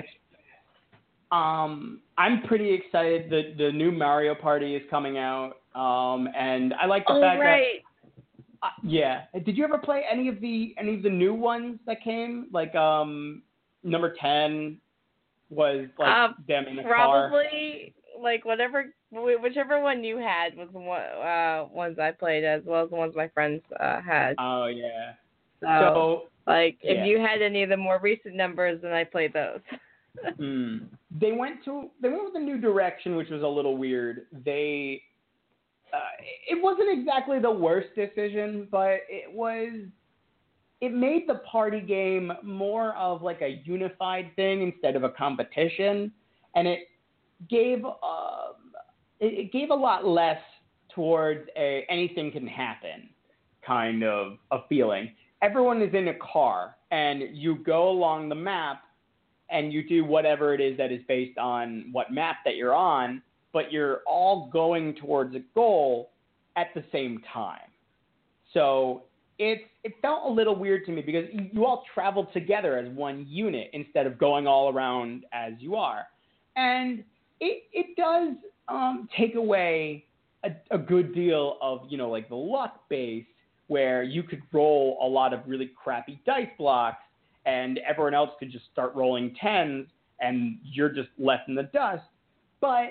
Um, I'm pretty excited. The the new Mario Party is coming out. Um, and I like the Oh fact right. that uh, yeah. Did you ever play any of the any of the new ones that came? Like um, number ten was like Uh, them in the car. probably like whatever, wh- whichever one you had was the one, uh, ones I played, as well as the ones my friends uh, had. Oh yeah. So, So like, yeah. if you had any of the more recent numbers, then I played those. mm. They went to they went with a new direction, which was a little weird. They uh, it wasn't exactly the worst decision, but it was. It made the party game more of like a unified thing instead of a competition, and it gave uh, it, it gave a lot less towards a anything can happen kind of a feeling. Everyone is in a car, and you go along the map, and you do whatever it is that is based on what map that you're on, but you're all going towards a goal at the same time. So it's it felt a little weird to me because you, you all travel together as one unit instead of going all around as you are. And it it does um, take away a, a good deal of, you know, like the luck base where you could roll a lot of really crappy dice blocks and everyone else could just start rolling tens and you're just left in the dust. But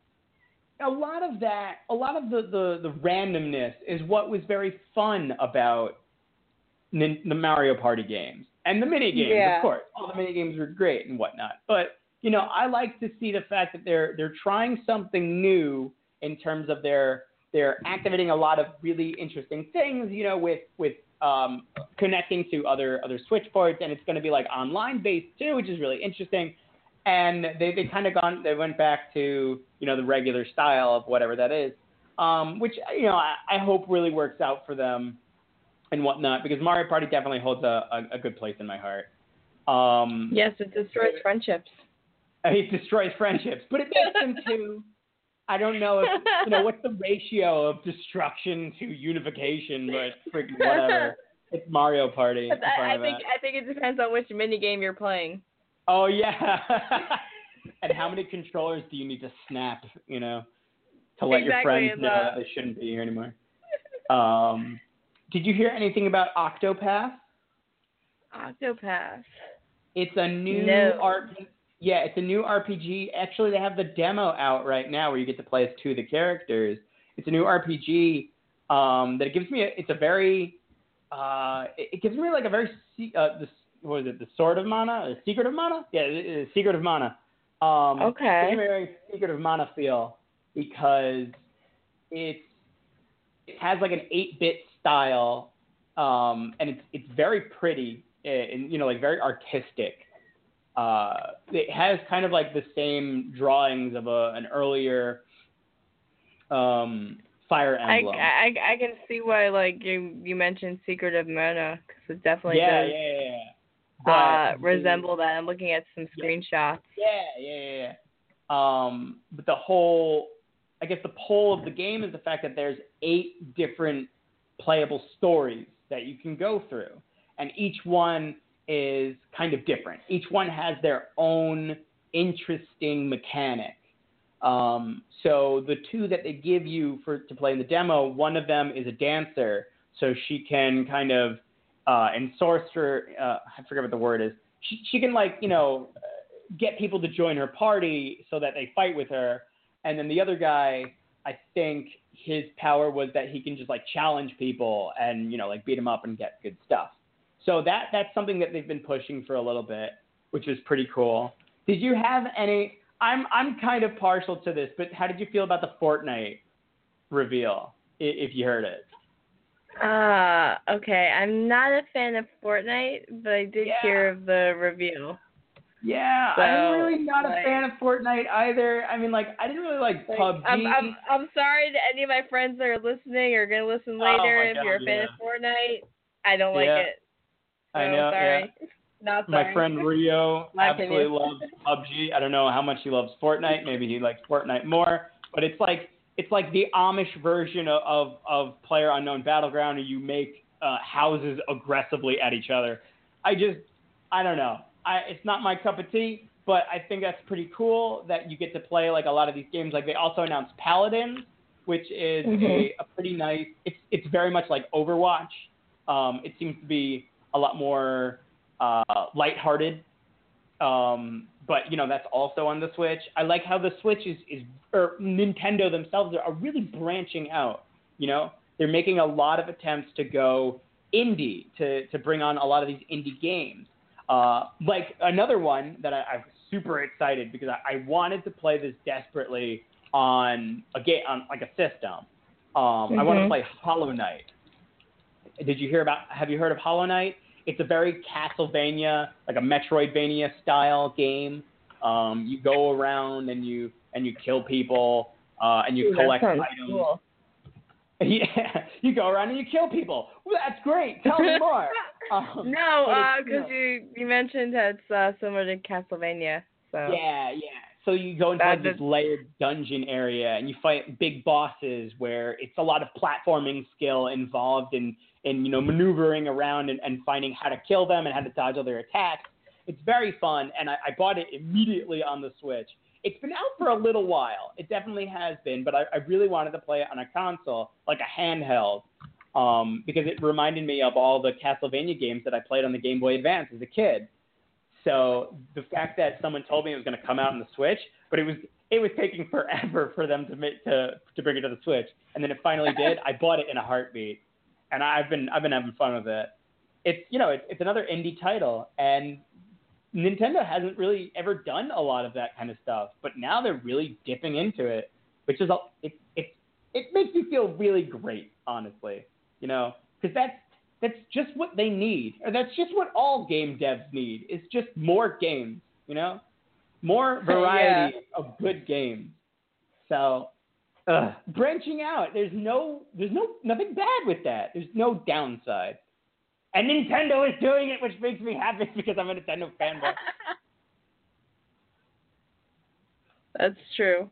a lot of that, a lot of the, the, the randomness is what was very fun about nin- the Mario Party games. And the mini games, Yeah. of course. All the mini games were great and whatnot. But, you know, I like to see the fact that they're they're trying something new in terms of their they're activating a lot of really interesting things, you know, with with um, connecting to other other Switch ports, and it's going to be like online based too, which is really interesting. And they they kind of gone they went back to, you know, the regular style of whatever that is, um, which, you know, I, I hope really works out for them and whatnot, because Mario Party definitely holds a, a, a good place in my heart. Um, Yes, it destroys friendships. It destroys friendships, but it makes them too. I don't know if, you know, what's the ratio of destruction to unification, but freaking whatever. It's Mario Party. I'm fine I, I with think that. I think it depends on which mini game you're playing. Oh yeah. And how many controllers do you need to snap, you know, to let Exactly, your friends it's, know uh, that they shouldn't be here anymore? Um, did you hear anything about Octopath? Octopath. It's a new No. R- Yeah, it's a new R P G. Actually, they have the demo out right now where you get to play as two of the characters. It's a new R P G um, that gives me. A, it's a very. Uh, it, it gives me like a very. Uh, the, what is it? The Sword of Mana? The Secret of Mana? Yeah, the, the Secret of Mana. Um, Okay. It gives me a very Secret of Mana feel because it's it has like an eight-bit style, um, and it's it's very pretty and, you know, like very artistic. Uh, it has kind of like the same drawings of a an earlier um, Fire Emblem. I, I, I can see why, like, you you mentioned Secret of Mana, because it definitely yeah, does yeah, yeah, yeah. uh, but resemble that. I'm looking at some yeah, screenshots. Yeah, yeah, yeah. yeah. Um, but the whole, I guess the pull of the game is the fact that there's eight different playable stories that you can go through, and each one is kind of different. Each one has their own interesting mechanic. Um, so the two that they give you for to play in the demo, one of them is a dancer, so she can kind of uh, and sorcerer. Uh, I forget what the word is. She she can, like, you know, get people to join her party so that they fight with her. And then the other guy, I think his power was that he can just like challenge people and, you know, like beat them up and get good stuff. So that that's something that they've been pushing for a little bit, which is pretty cool. Did you have any? I'm I'm kind of partial to this, but how did you feel about the Fortnite reveal? If you heard it. Uh, okay. I'm not a fan of Fortnite, but I did Yeah. hear of the reveal. Yeah, So, I'm really not like, a fan of Fortnite either. I mean, like, I didn't really like, like P U B G. I'm, I'm I'm sorry to any of my friends that are listening or gonna listen Oh later. my If God, you're a fan yeah. of Fortnite, I don't like Yeah. it. So, I know, sorry. yeah. Not sorry. My friend Rio My absolutely opinion. loves P U B G. I don't know how much he loves Fortnite. Maybe he likes Fortnite more. But it's like it's like the Amish version of of, of PlayerUnknown Battleground, where you make uh, houses aggressively at each other. I just I don't know. I it's not my cup of tea. But I think that's pretty cool that you get to play like a lot of these games. Like they also announced Paladins, which is Mm-hmm. a, a pretty nice. It's it's very much like Overwatch. Um, it seems to be a lot more uh, lighthearted. Um, but you know that's also on the Switch. I like how the Switch is is or Nintendo themselves are really branching out. You know, they're making a lot of attempts to go indie to to bring on a lot of these indie games. Uh, like another one that I, I'm super excited because I, I wanted to play this desperately on a game on like a system. Um, Mm-hmm. I wanted to play Hollow Knight. Did you hear about? Have you heard of Hollow Knight? It's a very Castlevania, like a Metroidvania style game. Um, you go around and you and you kill people uh, and you Ooh, collect that sounds items. cool. Yeah, you go around and you kill people. Well, that's great. Tell me more. Um, no, but because it's, you, you, know, you you mentioned that it's uh, similar to Castlevania. So Yeah, yeah. So you go into That- like this layered dungeon area and you fight big bosses where it's a lot of platforming skill involved in, in you know, maneuvering around and, and finding how to kill them and how to dodge all their attacks. It's very fun, and I, I bought it immediately on the Switch. It's been out for a little while. It definitely has been, but I, I really wanted to play it on a console, like a handheld, um, because it reminded me of all the Castlevania games that I played on the Game Boy Advance as a kid. So the fact that someone told me it was going to come out on the Switch, but it was it was taking forever for them to make to to bring it to the Switch, and then it finally did. I bought it in a heartbeat, and I've been I've been having fun with it. It's you know it's it's another indie title, and Nintendo hasn't really ever done a lot of that kind of stuff, but now they're really dipping into it, which is a, it it it makes me feel really great, honestly, you know, because that's that's just what they need, or that's just what all game devs need. Is just more games, you know, more variety yeah. of good games. So uh, branching out, there's no there's no nothing bad with that. There's no downside. And Nintendo is doing it, which makes me happy because I'm a Nintendo fanboy. That's true.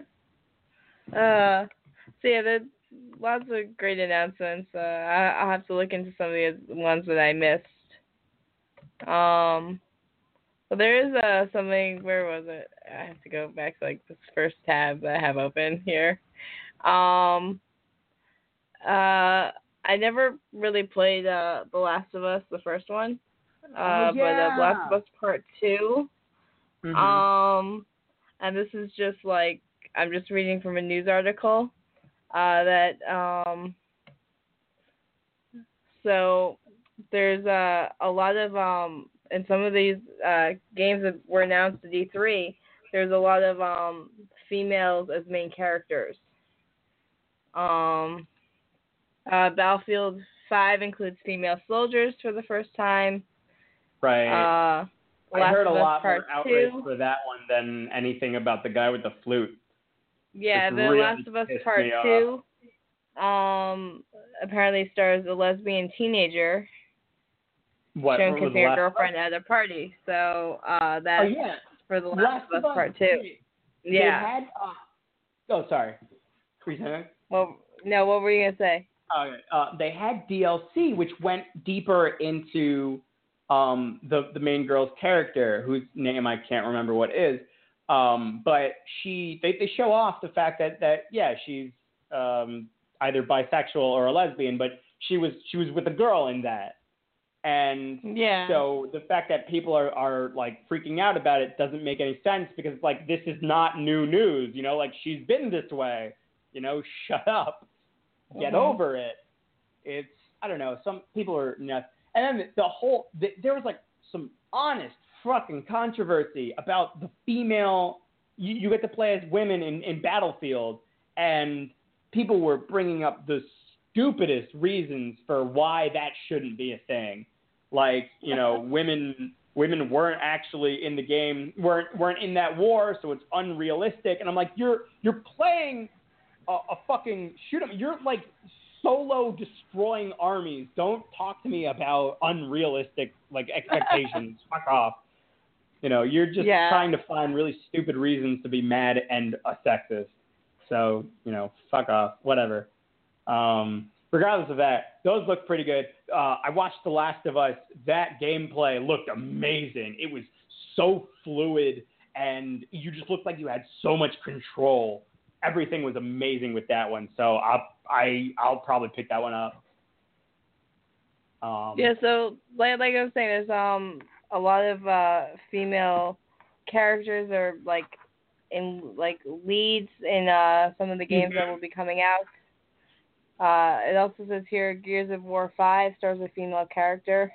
uh, so yeah, there's lots of great announcements. Uh, I, I'll have to look into some of the ones that I missed. Um, but there is uh something. Where was it? I have to go back to like this first tab that I have open here. Um, uh. I never really played uh, The Last of Us, the first one. Uh, oh, yeah. But uh, The Last of Us Part two Mm-hmm. Um, and this is just like, I'm just reading from a news article uh, that, um, so there's uh, a lot of, um, in some of these uh, games that were announced at E three, there's a lot of um, females as main characters. Um, uh, Battlefield five includes female soldiers for the first time. Right. Uh, I Last heard a of Us lot Part more outrage two. for that one than anything about the guy with the flute. Yeah, Which The really Last of Us pissed Part me off. two um, apparently stars a lesbian teenager What showing was kissing the her last girlfriend at a party. So uh, that's Oh yeah, for The Last, Last of of Us Us. Part two. They Yeah. had. Uh, oh, sorry. Were you saying? Well, no, what were you gonna say? Uh, uh, they had D L C, which went deeper into um, the the main girl's character, whose name I can't remember what is. Um, but she, they, they show off the fact that, that yeah, she's um, either bisexual or a lesbian, but she was she was with a girl in that. And Yeah. so the fact that people are, are like freaking out about it doesn't make any sense, because it's like, this is not new news, you know, like, she's been this way, you know, shut up, get Mhm. over it. It's, I don't know, some people are nuts. And then the whole, the, there was like some honest fucking controversy about the female, you, you get to play as women in, in Battlefield, and people were bringing up the stupidest reasons for why that shouldn't be a thing. Like, you know, women women weren't actually in the game, weren't weren't in that war, so it's unrealistic. And I'm like, you're you're playing a, a fucking shoot 'em. You're like solo destroying armies. Don't talk to me about unrealistic like expectations. Fuck off. You know, you're just Yeah. trying to find really stupid reasons to be mad and a sexist. So, you know, fuck off. Whatever. Um, regardless of that, those look pretty good. Uh, I watched The Last of Us. That gameplay looked amazing. It was so fluid, and you just looked like you had so much control. Everything was amazing with that one. So I'll, I, I'll probably pick that one up. Um, Yeah, so like like I was saying, there's um a lot of uh female characters are like in like leads in uh some of the games Mhm. that will be coming out. Uh, it also says here Gears of War five stars a female character.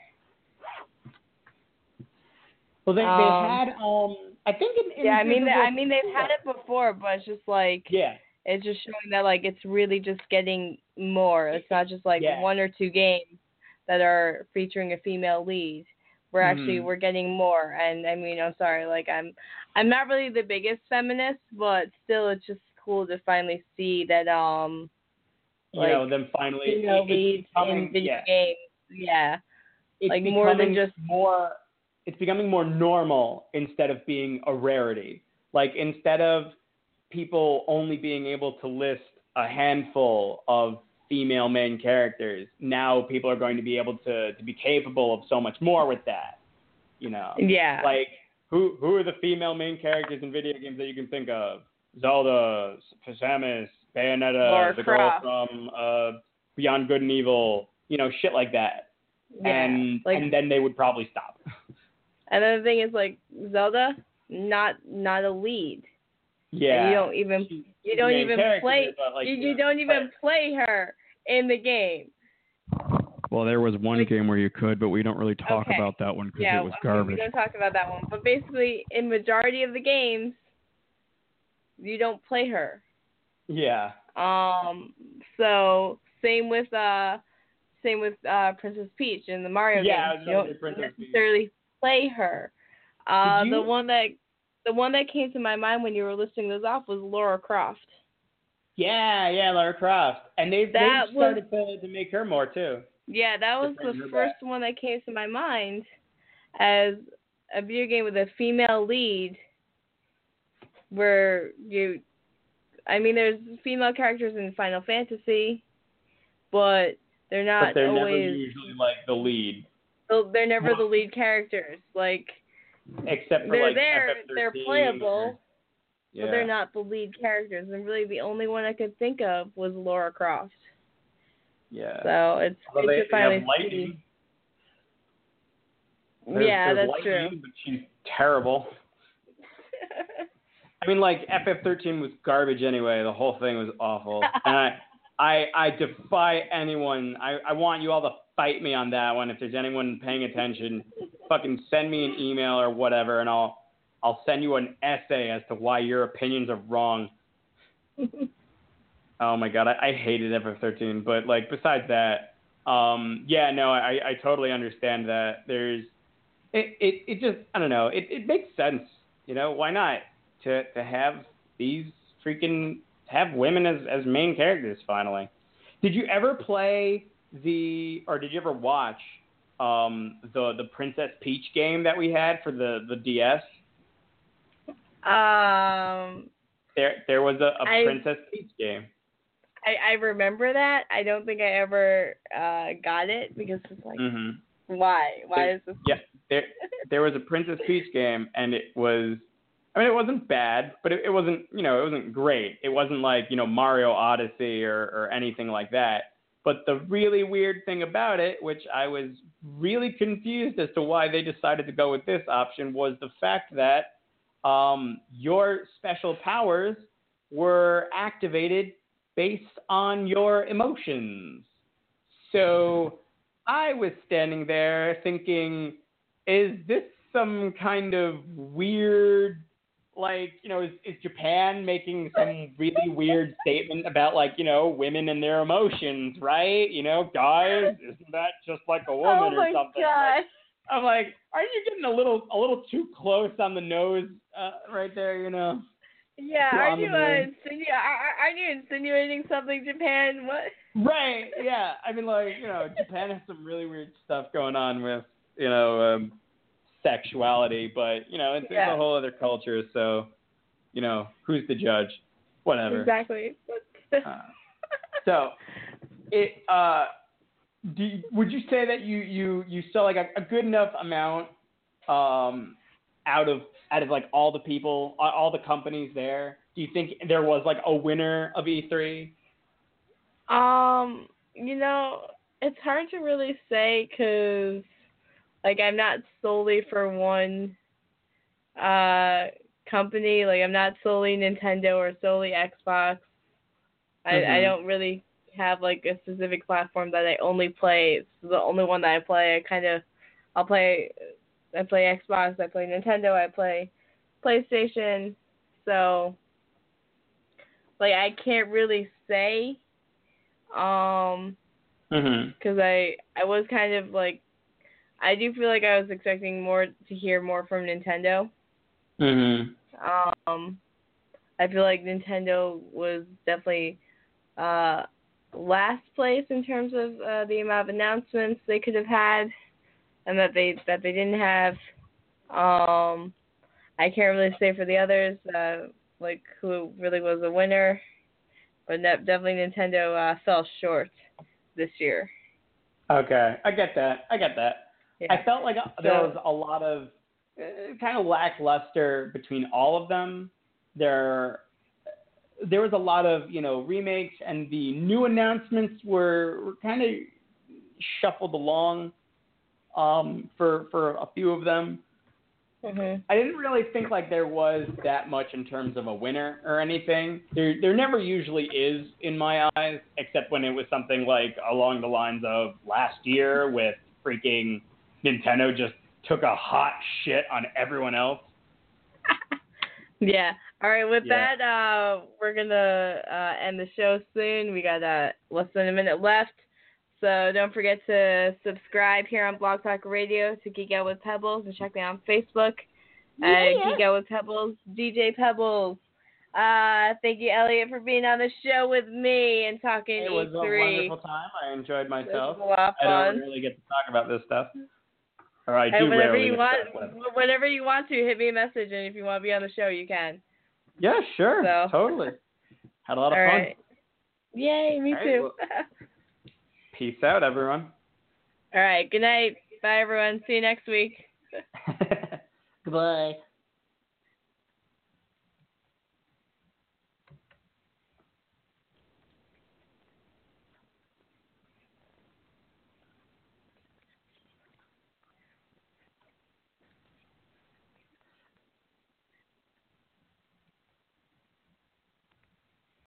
Well, they, Um, they had, um, I think in, in yeah, I Gears mean of they, War I mean they've had it before, but it's just like Yeah. it's just showing that like it's really just getting more. It's not just like Yeah. one or two games that are featuring a female lead. We're actually Mhm. we're getting more, and I mean I'm sorry, like I'm I'm not really the biggest feminist, but still it's just cool to finally see that um You like know, them finally, female it, leads it's becoming, in video yeah. games. Yeah, It's like becoming more than just more it's becoming more normal instead of being a rarity. Like, instead of people only being able to list a handful of female main characters, now people are going to be able to, to be capable of so much more with that. You know? yeah. Like, who who are the female main characters in video games that you can think of? Zelda, Samus, Bayonetta, Lara the Croft. girl from uh, Beyond Good and Evil, you know, shit like that. Yeah, And like, and then they would probably stop. and then the thing is like Zelda, not not a lead. Yeah. And you don't even She's you the don't main even character, play but, like, you, you you know, don't even play her in the game. Well, there was one Like- game where you could, but we don't really talk Okay. about that one because Yeah, it was okay, garbage. we don't talk about that one. But basically, in majority of the games, you don't play her. Yeah. Um. So same with uh, same with uh, Princess Peach in the Mario Yeah, I games. was You gonna don't say Princess Peach. necessarily play her. Uh, Did the you- one that the one that came to my mind when you were listing those off was Lara Croft. Yeah, yeah, Lara Croft. And they've, That they've started to, to make her more, too. Yeah, that was bring the her first one that came to my mind as a video game with a female lead where you I mean there's female characters in Final Fantasy, but they're not But they're never always usually, like, the lead. they're never the lead characters. Like Except for, they're like, there, F F they're thirteen playable, or- yeah. but they're not the lead characters. And really the only one I could think of was Lara Croft. Yeah. So it's Although good they, to they finally have Lightning. see. There's, Yeah, there's that's Lightning, true. but she's terrible. I mean, like F F thirteen was garbage anyway. The whole thing was awful, and I, I, I defy anyone. I, I want you all to fight me on that one. If there's anyone paying attention, fucking send me an email or whatever, and I'll, I'll send you an essay as to why your opinions are wrong. Oh my god, I, I hated F F thirteen, but like besides that, um, yeah, no, I, I totally understand that. There's, it, it, it just, I don't know, it, it makes sense, you know, why not? To, to have these freaking, have women as, as main characters finally. Did you ever play the, or did you ever watch um, the the Princess Peach game that we had for the, the D S? Um, there there was a, a I, Princess Peach game. I, I remember that. I don't think I ever uh, got it because it's like, Mm-hmm. why? Why there, is this? Yeah, there there was a Princess Peach game, and it was, I mean, it wasn't bad, but it, it wasn't, you know, it wasn't great. It wasn't like, you know, Mario Odyssey or, or anything like that. But the really weird thing about it, which I was really confused as to why they decided to go with this option, was the fact that um, your special powers were activated based on your emotions. So I was standing there thinking, is this some kind of weird, like, you know, is, is Japan making some really weird statement about, like, you know, women and their emotions, right? You know, guys, isn't that just like a woman oh or my something? God. Like, I'm like, aren't you getting a little a little too close on the nose uh, right there, you know? Yeah, Too are on the you uh, nose. insinu- are, are you insinuating something, Japan? What? Right, yeah. I mean, like, you know, Japan has some really weird stuff going on with, you know, um, sexuality, but, you know, it's, Yeah. it's a whole other culture, so, you know, who's the judge? Whatever. Exactly. uh, so, it, uh, do you, would you say that you, you, you saw, like, a, a good enough amount um, out of, out of, like, all the people, all the companies there? Do you think there was, like, a winner of E three? Um, you know, it's hard to really say because, like, I'm not solely for one uh company. Like, I'm not solely Nintendo or solely Xbox. I Mm-hmm. I don't really have like a specific platform that I only play. It's the only one that I play. I kind of, I'll play, I play Xbox, I play Nintendo, I play PlayStation. So, like, I can't really say. Um, Mm-hmm. because I I was kind of like, I do feel like I was expecting more to hear more from Nintendo. Mm-hmm. Um, I feel like Nintendo was definitely uh last place in terms of uh, the amount of announcements they could have had, and that they that they didn't have. Um, I can't really say for the others, uh, like who really was a winner, but ne- definitely Nintendo uh, fell short this year. Okay, I get that. I get that. Yeah. I felt like there was a lot of uh, kind of lackluster between all of them. There, there was a lot of, you know, remakes, and the new announcements were, were kind of shuffled along um, for for a few of them. Mm-hmm. I didn't really think like there was that much in terms of a winner or anything. There there never usually is in my eyes, except when it was something like along the lines of last year with freaking Nintendo just took a hot shit on everyone else. Yeah. All right. With Yeah. that, uh, we're gonna uh, end the show soon. We got uh, less than a minute left, so don't forget to subscribe here on Blog Talk Radio to Geek Out with Pebbles, and check me out on Facebook at Yeah. Geek Out with Pebbles, D J Pebbles. Uh, thank you, Elliot, for being on the show with me and talking It was E three. a wonderful time. I enjoyed myself. It was a lot of I fun. don't really get to talk about this stuff. Or I do And whenever rarely you get want, to talk about it. whenever you want to, hit me a message, and if you want to be on the show, you can. Yeah, sure. So. Totally. Had a lot of All fun. right. Yay, me All right, too. well, peace out, everyone. All right. Good night. Bye, everyone. See you next week. Goodbye.